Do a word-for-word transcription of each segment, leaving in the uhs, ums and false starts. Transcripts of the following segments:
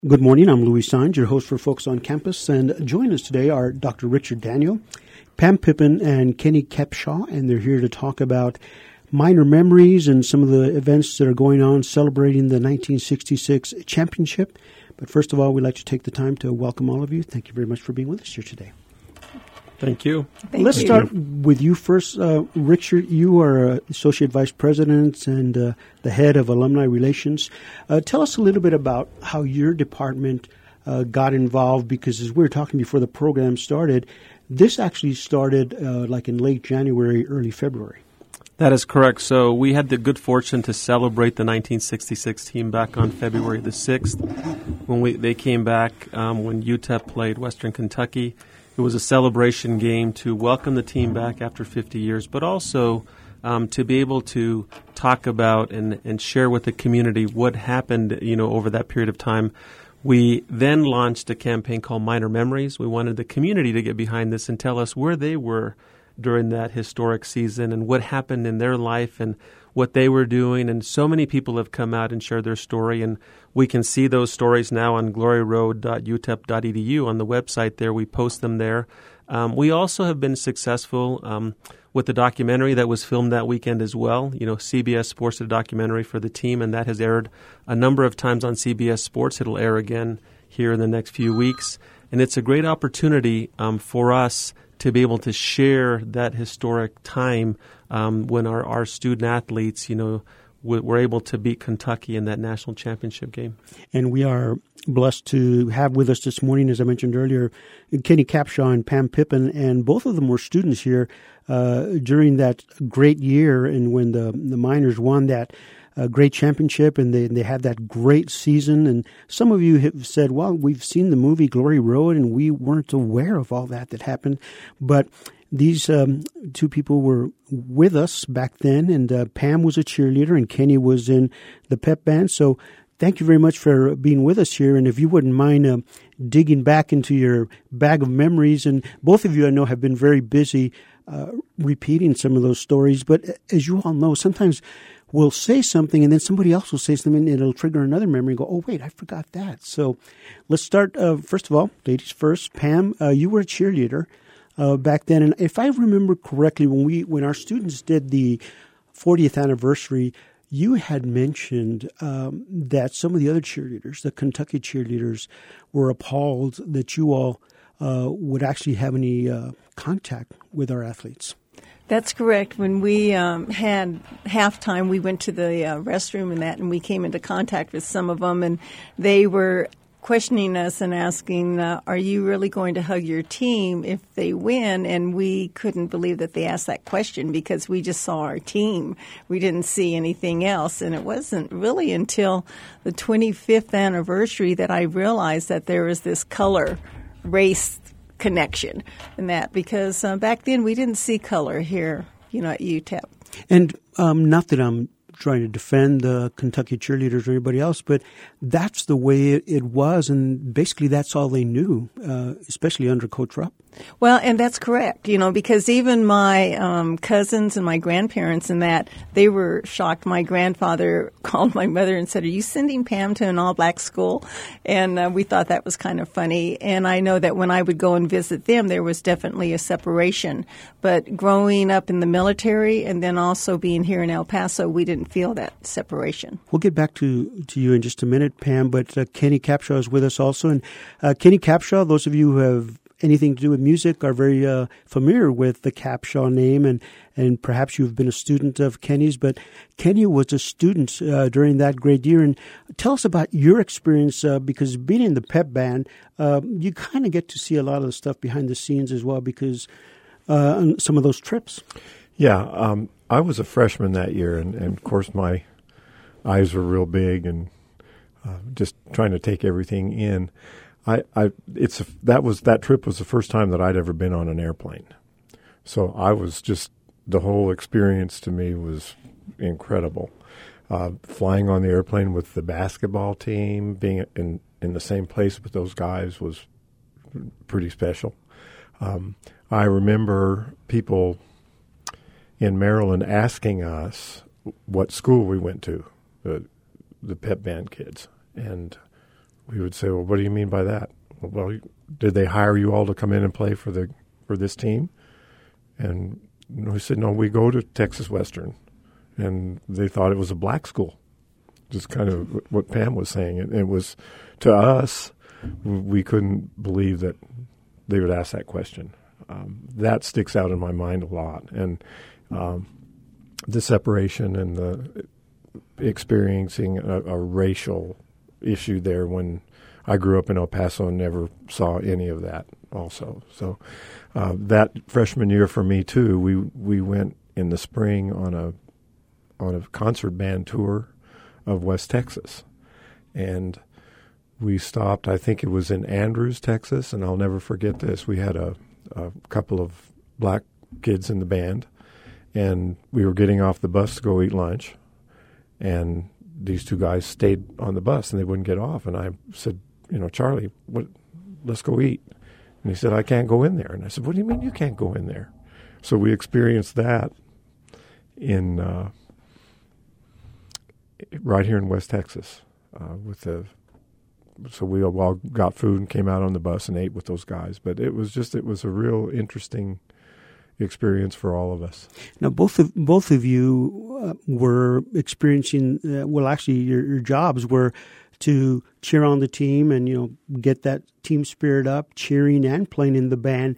Good morning. I'm Louis Saenz, your host for Folks on Campus, and joining us today are Doctor Richard Daniel, Pam Pippin, and Kenny Capshaw, and they're here to talk about minor memories and some of the events that are going on celebrating the nineteen sixty-six championship. But first of all, we'd like to take the time to welcome all of you. Thank you very much for being with us here today. Thank you. Thank Let's you. start with you first. Uh, Richard, you are uh, Associate Vice President and uh, the head of Alumni Relations. Uh, tell us a little bit about how your department uh, got involved, because as we were talking before the program started, this actually started uh, like in late January, early February. That is correct. So we had the good fortune to celebrate the nineteen sixty-six team back on February the sixth when we they came back um, when U T E P played Western Kentucky. It was a celebration game to welcome the team back after fifty years, but also um, to be able to talk about and, and share with the community what happened, you know, over that period of time. We then launched a campaign called Minor Memories. We wanted the community to get behind this and tell us where they were during that historic season and what happened in their life and what they were doing. And so many people have come out and shared their story, and we can see those stories now on glory road dot u t e p dot e d u on the website there. We post them there. Um, we also have been successful um, with the documentary that was filmed that weekend as well. You know, C B S Sports did a documentary for the team, and that has aired a number of times on C B S Sports. It'll air again here in the next few weeks. And it's a great opportunity um, for us to be able to share that historic time um, when our, our student athletes, you know, w- were able to beat Kentucky in that national championship game. And we are blessed to have with us this morning, as I mentioned earlier, Kenny Capshaw and Pam Pippin, and both of them were students here uh, during that great year and when the, the Miners won that a great championship, and they they had that great season. And some of you have said, well, we've seen the movie Glory Road, and we weren't aware of all that that happened. But these um, two people were with us back then, and uh, Pam was a cheerleader, and Kenny was in the pep band. So thank you very much for being with us here. And if you wouldn't mind uh, digging back into your bag of memories, and both of you I know have been very busy uh, repeating some of those stories. But as you all know, sometimes we'll say something, and then somebody else will say something, and it'll trigger another memory and go, oh, wait, I forgot that. So let's start, uh, first of all, ladies first. Pam, uh, you were a cheerleader uh, back then. And if I remember correctly, when we when our students did the fortieth anniversary, you had mentioned um, that some of the other cheerleaders, the Kentucky cheerleaders, were appalled that you all uh, would actually have any uh, contact with our athletes. That's correct. When we um, had halftime, we went to the uh, restroom and that, and we came into contact with some of them, and they were questioning us and asking, uh, are you really going to hug your team if they win? And we couldn't believe that they asked that question because we just saw our team. We didn't see anything else. And it wasn't really until the twenty-fifth anniversary that I realized that there was this color race connection in that, because uh, back then we didn't see color here, you know, at U T E P. And um, not that I'm trying to defend the Kentucky cheerleaders or anybody else, but that's the way it, it was, and basically that's all they knew, uh, especially under Coach Rupp. Well, and that's correct, you know, because even my um, cousins and my grandparents and that, they were shocked. My grandfather called my mother and said, are you sending Pam to an all-black school? And uh, we thought that was kind of funny. And I know that when I would go and visit them, there was definitely a separation. But growing up in the military and then also being here in El Paso, we didn't feel that separation. We'll get back to, to you in just a minute, Pam, but uh, Kenny Capshaw is with us also. And uh, Kenny Capshaw, those of you who have anything to do with music are very uh, familiar with the Capshaw name, and, and perhaps you've been a student of Kenny's, but Kenny was a student uh, during that great year. And tell us about your experience, uh, because being in the pep band, uh, you kind of get to see a lot of the stuff behind the scenes as well, because uh, on some of those trips. Yeah, um, I was a freshman that year, and, and of course my eyes were real big and uh, just trying to take everything in. I, I, it's a, that was that trip was the first time that I'd ever been on an airplane, so I was just the whole experience to me was incredible. Uh, flying on the airplane with the basketball team, being in in the same place with those guys was pretty special. Um, I remember people in Maryland asking us what school we went to, the the pep band kids, and we would say, well, what do you mean by that? Well, did they hire you all to come in and play for the for this team? And we said, no, we go to Texas Western. And they thought it was a black school, just kind of what Pam was saying. It, it was, to us, we couldn't believe that they would ask that question. Um, that sticks out in my mind a lot. And um, the separation and the experiencing a, a racial issue there when I grew up in El Paso and never saw any of that also. So uh, that freshman year for me, too, we we went in the spring on a on a concert band tour of West Texas. And we stopped, I think it was in Andrews, Texas, and I'll never forget this. We had a, a couple of black kids in the band, and we were getting off the bus to go eat lunch, and these two guys stayed on the bus, and they wouldn't get off. And I said, you know, Charlie, what, let's go eat. And he said, I can't go in there. And I said, what do you mean you can't go in there? So we experienced that in uh, right here in West Texas. Uh, with the so we all got food and came out on the bus and ate with those guys. But it was just it was a real interesting experience for all of us. Now, both of both of you uh, were experiencing. Uh, well, actually, your, your jobs were to cheer on the team and you know get that team spirit up, cheering and playing in the band.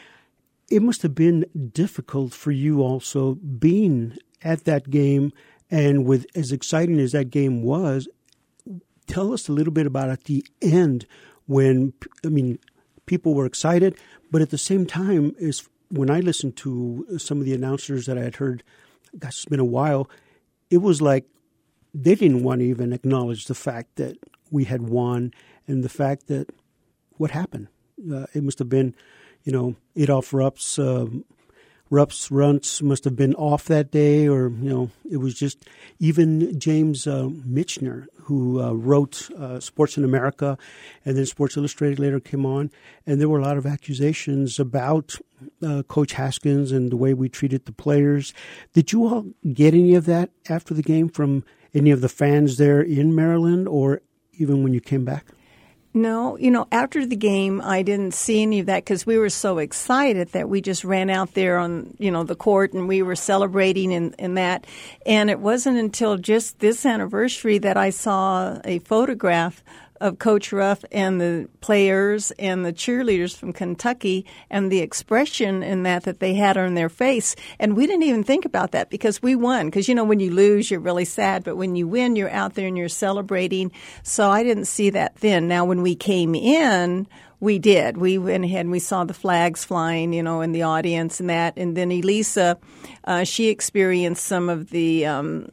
It must have been difficult for you also being at that game, and with as exciting as that game was. Tell us a little bit about at the end when, I mean, people were excited, but at the same time, is when I listened to some of the announcers that I had heard, gosh, it's been a while, it was like they didn't want to even acknowledge the fact that we had won and the fact that what happened. Uh, it must have been, you know, Adolph Rupp's, uh, Rupp's runts must have been off that day, or, you know, it was just even James uh, Michener, who uh, wrote uh, Sports in America, and then Sports Illustrated later came on, and there were a lot of accusations about uh, Coach Haskins and the way we treated the players. Did you all get any of that after the game from any of the fans there in Maryland, or even when you came back? No, you know, after the game, I didn't see any of that because we were so excited that we just ran out there on, you know, the court and we were celebrating in, in that. And it wasn't until just this anniversary that I saw a photograph of Coach Ruff and the players and the cheerleaders from Kentucky and the expression in that that they had on their face. And we didn't even think about that because we won. Because, you know, when you lose, you're really sad. But when you win, you're out there and you're celebrating. So I didn't see that then. Now, when we came in, we did. We went ahead and we saw the flags flying, you know, in the audience and that. And then Elisa, uh, she experienced some of the um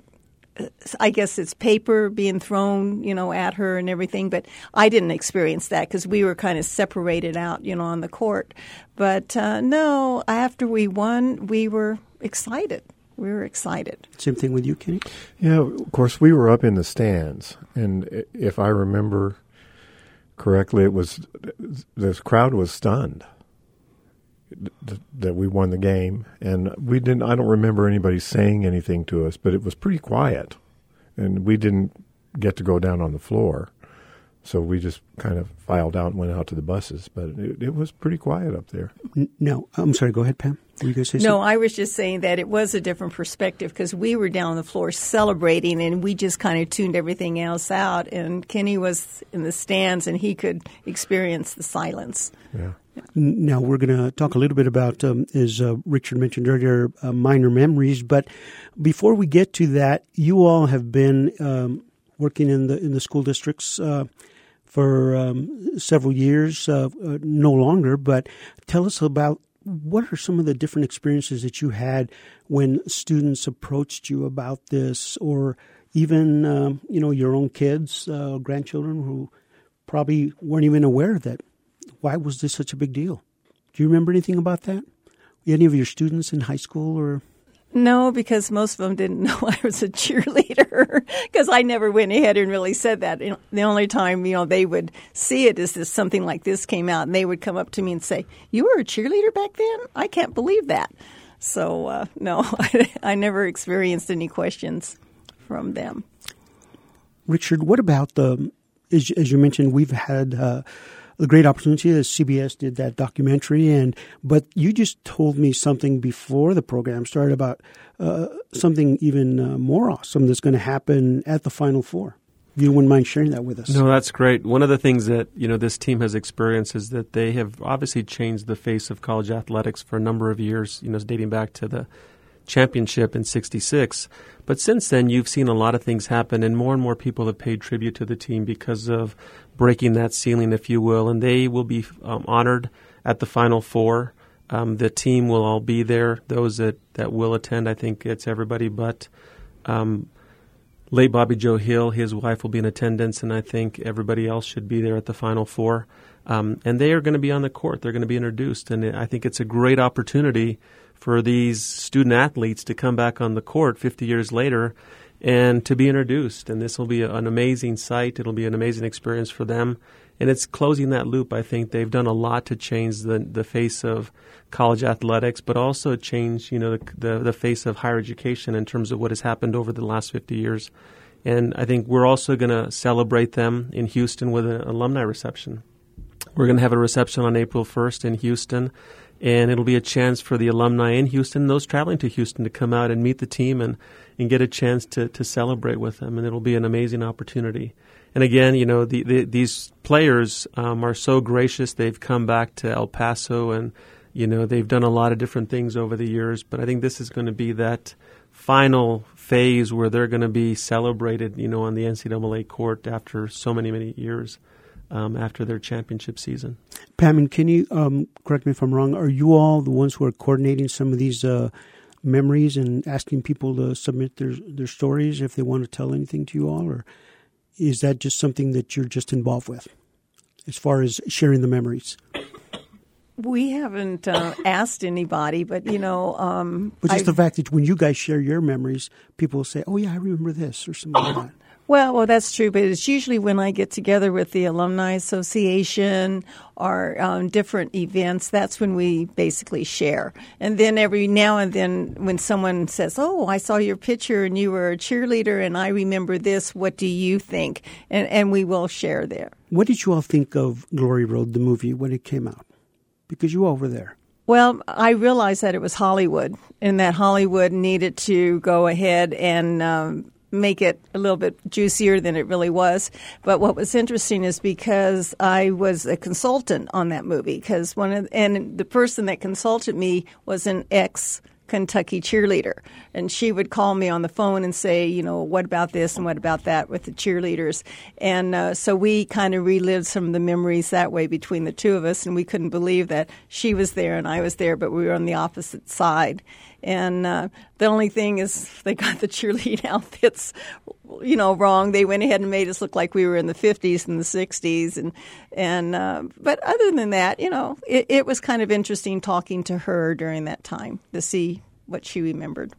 I guess it's paper being thrown, you know, at her and everything. But I didn't experience that because we were kind of separated out, you know, on the court. But uh, no, after we won, we were excited. We were excited. Same thing with you, Kenny? Yeah, of course, we were up in the stands. And if I remember correctly, it was this crowd was stunned that we won the game, and we didn't. I don't remember anybody saying anything to us, but it was pretty quiet, and we didn't get to go down on the floor, so we just kind of filed out and went out to the buses. But it, it was pretty quiet up there. No, I'm sorry. Go ahead, Pam. Were you going to say no, something? I was just saying that it was a different perspective because we were down on the floor celebrating, and we just kind of tuned everything else out. And Kenny was in the stands, and he could experience the silence. Yeah. Now, we're going to talk a little bit about, um, as uh, Richard mentioned earlier, uh, minor memories. But before we get to that, you all have been um, working in the in the school districts uh, for um, several years, uh, uh, no longer. But tell us about what are some of the different experiences that you had when students approached you about this, or even, um, you know, your own kids, uh, grandchildren who probably weren't even aware that. Why was this such a big deal? Do you remember anything about that? Any of your students in high school or? No, because most of them didn't know I was a cheerleader because I never went ahead and really said that. You know, the only time, you know, they would see it is if something like this came out and they would come up to me and say, "You were a cheerleader back then? I can't believe that." So, uh, no, I, I never experienced any questions from them. Richard, what about the as, as you mentioned, we've had uh, a great opportunity as C B S did that documentary, and but you just told me something before the program started about uh, something even uh, more awesome that's going to happen at the Final Four. If you wouldn't mind sharing that with us. No, that's great. One of the things that, you know, this team has experienced is that they have obviously changed the face of college athletics for a number of years, you know, dating back to the championship in sixty-six. But since then, you've seen a lot of things happen, and more and more people have paid tribute to the team because of breaking that ceiling, if you will, and they will be um, honored at the Final Four. Um, the team will all be there. Those that, that will attend, I think it's everybody but um, late Bobby Joe Hill. His wife will be in attendance, and I think everybody else should be there at the Final Four. Um, and they are going to be on the court. They're going to be introduced, and I think it's a great opportunity for these student athletes to come back on the court fifty years later and to be introduced. And this will be an amazing sight. It'll be an amazing experience for them. And it's closing that loop. I think they've done a lot to change the the face of college athletics, but also change, you know, the, the, the face of higher education in terms of what has happened over the last fifty years. And I think we're also going to celebrate them in Houston with an alumni reception. We're going to have a reception on April first in Houston, and it'll be a chance for the alumni in Houston, those traveling to Houston, to come out and meet the team and, and get a chance to, to celebrate with them. And it'll be an amazing opportunity. And again, you know, the, the, these players um, are so gracious. They've come back to El Paso, and, you know, they've done a lot of different things over the years. But I think this is going to be that final phase where they're going to be celebrated, you know, on the N C double A court after so many, many years. Um, after their championship season. Pam and Kenny, um, correct me if I'm wrong, are you all the ones who are coordinating some of these uh, memories and asking people to submit their, their stories if they want to tell anything to you all? Or is that just something that you're just involved with as far as sharing the memories? We haven't uh, asked anybody, but, you know... Um, but just I've, the fact that when you guys share your memories, people will say, oh, yeah, I remember this or something like that. Well, well, that's true, but it's usually when I get together with the Alumni Association or um, different events, that's when we basically share. And then every now and then when someone says, oh, I saw your picture and you were a cheerleader and I remember this, what do you think? And, and we will share there. What did you all think of Glory Road, the movie, when it came out? Because you all were there. Well, I realized that it was Hollywood and that Hollywood needed to go ahead and um, make it a little bit juicier than it really was. But what was interesting is because I was a consultant on that movie, because one of and the person that consulted me was an ex Kentucky cheerleader, and she would call me on the phone and say, you know, what about this and what about that with the cheerleaders. And uh, so we kind of relived some of the memories that way between the two of us, and we couldn't believe that she was there and I was there, but we were on the opposite side. And uh, the only thing is they got the cheerleading outfits, you know, wrong. They went ahead and made us look like we were in the fifties and the sixties. And, and uh, but other than that, you know, it, it was kind of interesting talking to her during that time to see what she remembered.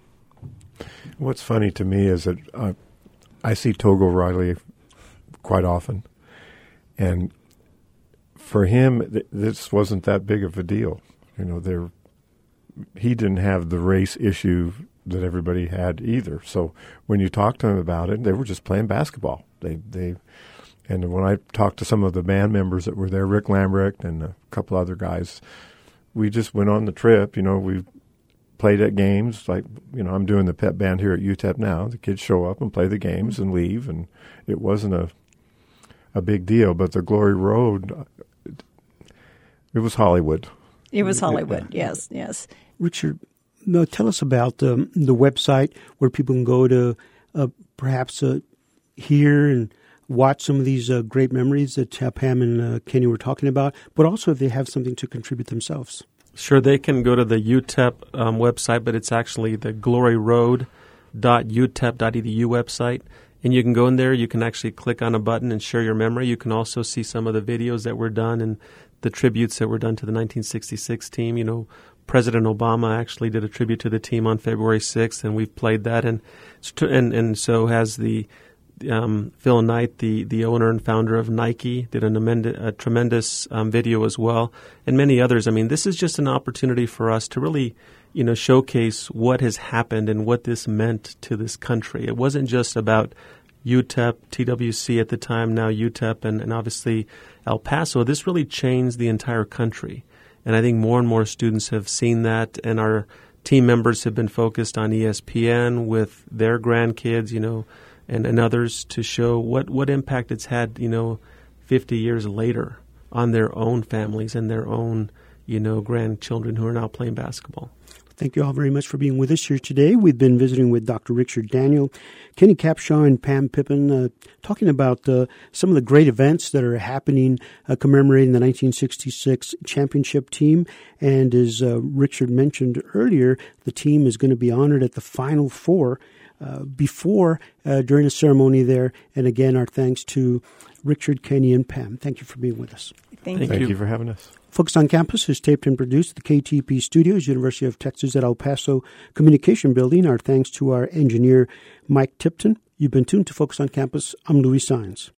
What's funny to me is that uh, I see Togo Riley quite often. And for him, th- this wasn't that big of a deal. You know, they're he didn't have the race issue that everybody had either. So when you talk to him about it, they were just playing basketball. They they, and when I talked to some of the band members that were there, Rick Lambrecht and a couple other guys, we just went on the trip. You know, we played at games. Like, you know, I'm doing the pep band here at U T E P now. The kids show up and play the games and leave, and it wasn't a a big deal. But the Glory Road, it was Hollywood. It was Hollywood, yes, yes. Richard, no, tell us about um, the website where people can go to uh, perhaps uh, hear and watch some of these uh, great memories that uh, Pam and uh, Kenny were talking about, but also if they have something to contribute themselves. Sure, they can go to the U T E P um, website, but it's actually the glory road dot u t e p dot e d u website. And you can go in there, you can actually click on a button and share your memory. You can also see some of the videos that were done and the tributes that were done to the nineteen sixty-six team. You know, President Obama actually did a tribute to the team on February sixth, and we've played that. And and, and so has the um, Phil Knight, the, the owner and founder of Nike, did an amend- a tremendous um, video as well, and many others. I mean, this is just an opportunity for us to really, you know, showcase what has happened and what this meant to this country. It wasn't just about U T E P, T W C at the time, now U T E P, and, and obviously El Paso, this really changed the entire country. And I think more and more students have seen that, and our team members have been focused on E S P N with their grandkids, you know, and, and others to show what, what impact it's had, you know, fifty years later on their own families and their own, you know, grandchildren who are now playing basketball. Thank you all very much for being with us here today. We've been visiting with Doctor Richard Daniel, Kenny Capshaw, and Pam Pippin, uh, talking about uh, some of the great events that are happening uh, commemorating the nineteen sixty-six championship team. And as uh, Richard mentioned earlier, the team is going to be honored at the Final Four uh, before, uh, during a ceremony there. And again, our thanks to Richard, Kenny, and Pam. Thank you for being with us. Thank, Thank you. Thank you. you for having us. Focus on Campus is taped and produced at the K T P Studios, University of Texas at El Paso Communication Building. Our thanks to our engineer, Mike Tipton. You've been tuned to Focus on Campus. I'm Louis Sines.